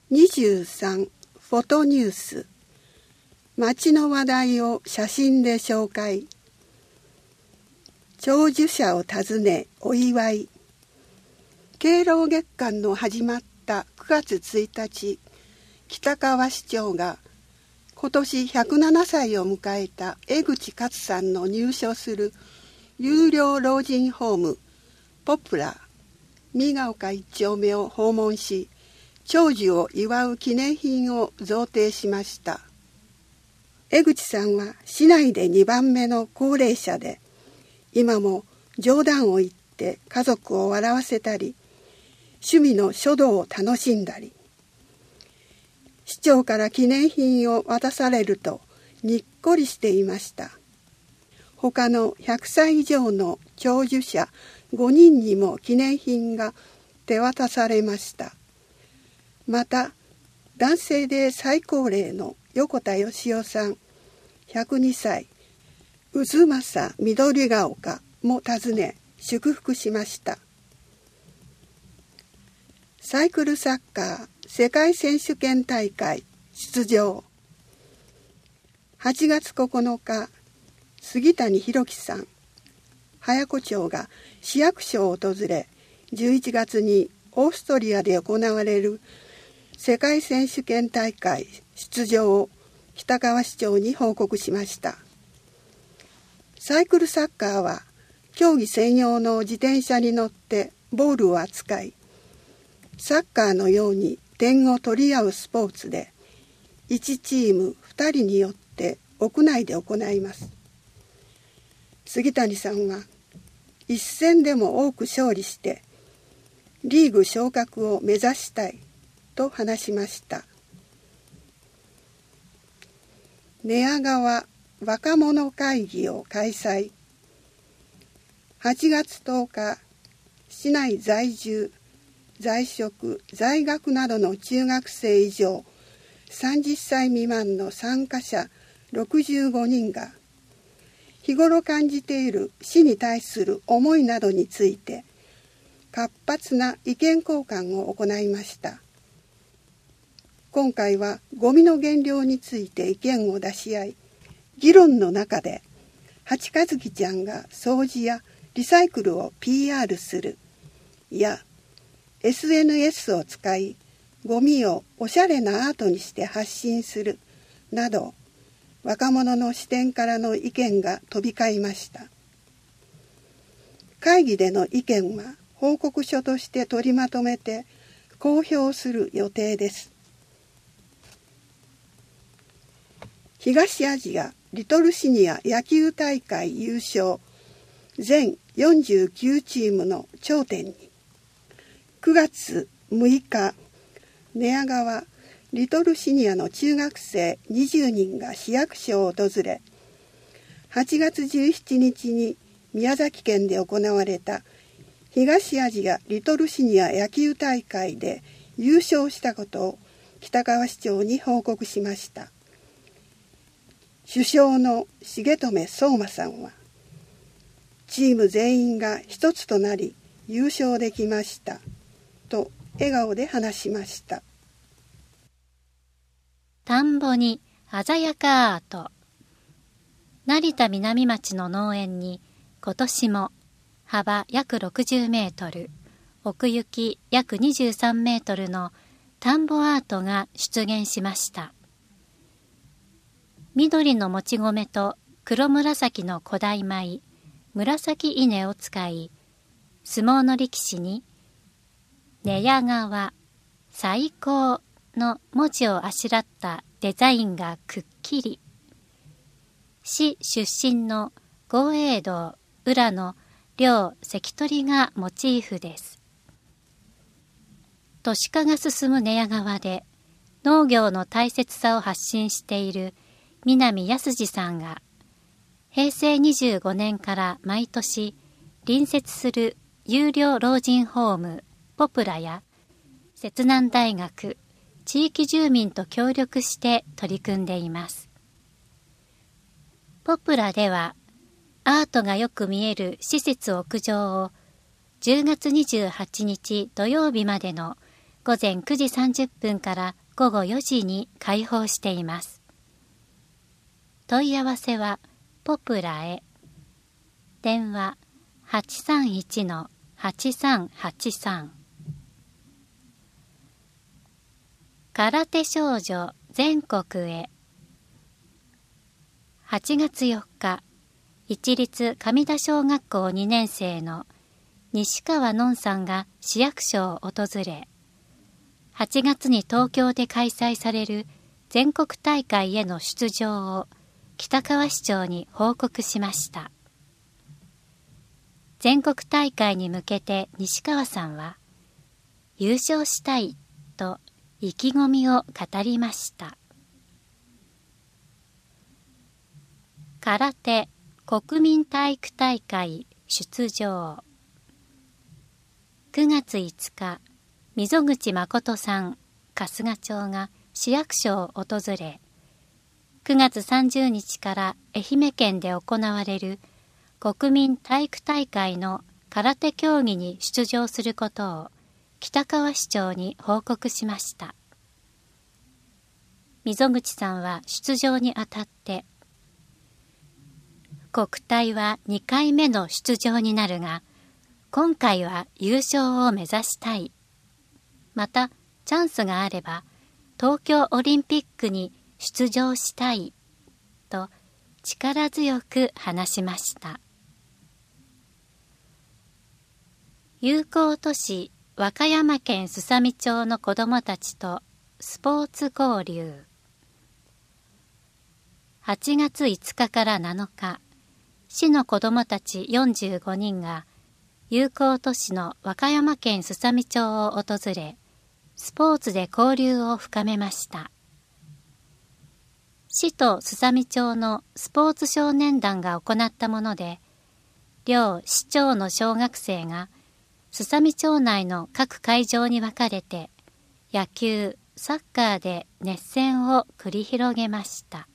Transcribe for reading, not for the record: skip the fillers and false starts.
23フォトニュース、街の話題を写真で紹介。長寿者を訪ねお祝い。敬老月間の始まった9月1日、北川市長が今年107歳を迎えた江口勝さんの入所する有料老人ホームポプラ三ヶ丘1丁目を訪問し、長寿を祝う記念品を贈呈しました。江口さんは市内で2番目の高齢者で、今も冗談を言って家族を笑わせたり、趣味の書道を楽しんだり、市長から記念品を渡されるとにっこりしていました。他の100歳以上の長寿者5人にも記念品が手渡されました。また、男性で最高齢の横田義雄さん102歳、渦政緑が丘も訪ね祝福しました。サイクルサッカー世界選手権大会出場。8月9日、杉谷博樹さん、早子町が市役所を訪れ、11月にオーストリアで行われる世界選手権大会出場を北川市長に報告しました。サイクルサッカーは競技専用の自転車に乗ってボールを扱い、サッカーのように点を取り合うスポーツで、1チーム2人によって屋内で行います。杉谷さんは一戦でも多く勝利してリーグ昇格を目指したいと話しました。寝屋川若者会議を開催。8月10日、市内在住、在職、在学などの中学生以上30歳未満の参加者65人が日頃感じている市に対する思いなどについて活発な意見交換を行いました。今回はゴミの減量について意見を出し合い、議論の中で八和樹ちゃんが掃除やリサイクルを PR するや SNS を使いゴミをおしゃれなアートにして発信するなど、若者の視点からの意見が飛び交いました。会議での意見は報告書として取りまとめて公表する予定です。東アジアリトルシニア野球大会優勝全49チームの頂点に。9月6日、寝屋川リトルシニアの中学生20人が市役所を訪れ、8月17日に宮崎県で行われた東アジアリトルシニア野球大会で優勝したことを北川市長に報告しました。主将の重留相馬さんは、チーム全員が一つとなり優勝できましたと笑顔で話しました。 田んぼに鮮やかアート。成田南町の農園に今年も幅約60メートル、奥行き約23メートルの田んぼアートが出現しました。緑のもち米と黒紫の古代米、紫稲を使い、相撲の力士に寝屋川最高の文字をあしらったデザインがくっきり。市出身の豪栄道浦の両関取がモチーフです。都市化が進む寝屋川で農業の大切さを発信している南康次さんが、平成25年から毎年隣接する有料老人ホームポプラや摂南大学、地域住民と協力して取り組んでいます。ポプラではアートがよく見える施設屋上を10月28日土曜日までの午前9時30分から午後4時に開放しています。問い合わせはポプラへ。電話 831-8383。空手少女全国へ。8月4日、一律上田小学校2年生の西川のんさんが市役所を訪れ、8月に東京で開催される全国大会への出場を北川市長に報告しました。全国大会に向けて西川さんは、優勝したいと意気込みを語りました。空手国民体育大会出場。9月5日、溝口誠さん、春日町が市役所を訪れ、9月30日から愛媛県で行われる国民体育大会の空手競技に出場することを北川市長に報告しました。溝口さんは出場にあたって、国体は2回目の出場になるが、今回は優勝を目指したい。また、チャンスがあれば、東京オリンピックに出場したい。と、力強く話しました。友好都市、和歌山県すさみ町の子どもたちとスポーツ交流。8月5日から7日、市の子どもたち45人が友好都市の和歌山県すさみ町を訪れ、スポーツで交流を深めました。市とすさみ町のスポーツ少年団が行ったもので、両市町の小学生がすさみ町内の各会場に分かれて野球、サッカーで熱戦を繰り広げました。